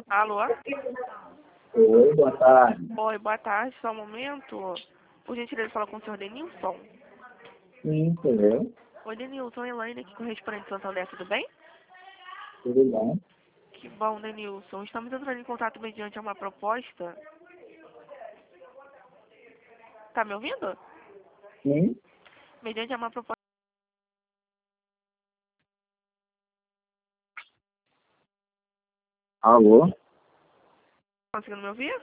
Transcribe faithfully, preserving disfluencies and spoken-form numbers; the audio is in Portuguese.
Alô? Oi, boa tarde. Oi, boa tarde, só um momento. Por gentileza, fala com o senhor Denilson. Sim, sou eu. Oi, Denilson, Elaine aqui, correspondente de Santander, tudo bem? Tudo bem? Que bom, Denilson. Estamos entrando em contato mediante uma proposta. Tá me ouvindo? Sim. Mediante uma proposta. Alô? Conseguindo me ouvir?